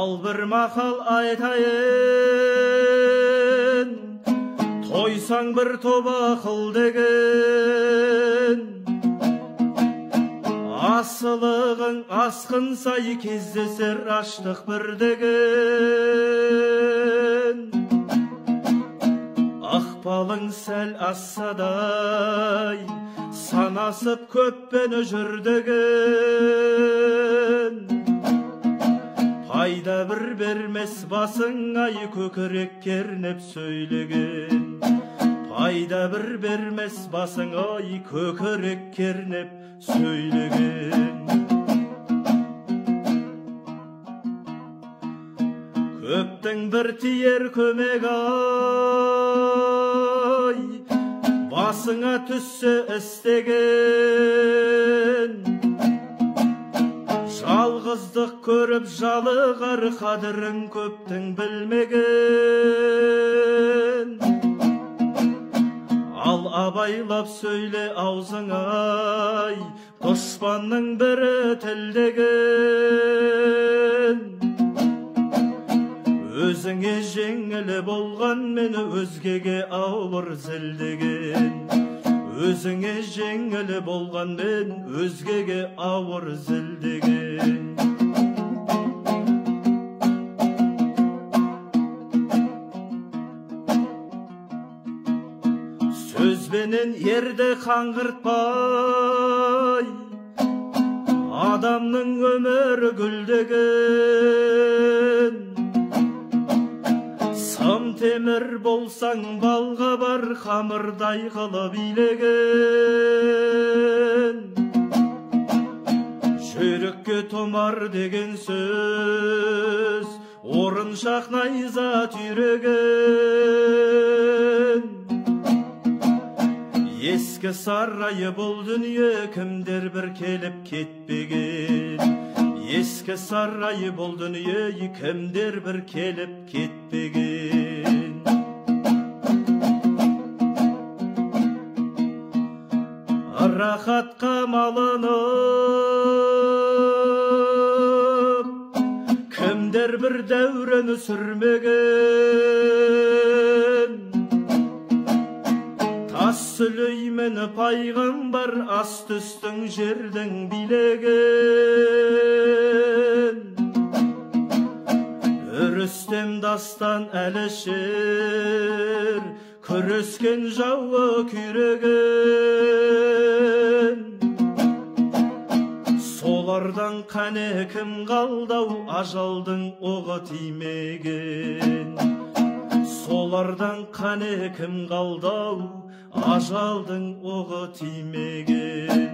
Ал бір мақал айтайын, тойсаң бір топ ақыл деген. Асылығың асқын сай кездесер аштық бір деген. Ақпалың сәл ассадай, санасып көппен жүр деген. Пайда бір бермес басың ай көкірек кернеп сөйлеген. Пайда бір бермес басың ай көкірек кернеп сөйлеген. Көптің бір тиер көмек ай, басыңа түссе істеген. Жалғыздық көріп жалығар қадірін көптің білмеген. Ал абайлап сөйле аузың ай, дұшпанның бірі тілдеген. Өзіңе жеңіл болған мені өзгеге ауыр зілдеген. Өзіңе жеңіл болған мен өзгеге ауыр зілдеген. Сөзбенен ерді қаңғыртпай, адамның өмірі гүлдеген. Сым темір болсаң балға бар, қамырдай қылып илеген. Жүрекке томар деген сөз, орыншақ найза түйреген. Ескі сарайы бұл дүние кімдер бір келіп кетпеген. Ескі сарайы бұл дүние кімдер бір келіп кетпеген. Рахатқа малынып, кімдер бір дәурені сүрмеген. Тас Сүлеймен пайғамбар асты-үстің жердің билеген. Рүстем дастан Әлішер күрескен жауы күйреген. Солардан қане кім қалдау, ажалдың оғы тимеген. Солардан қане кім қалдау, ажалдың оғы тимеген.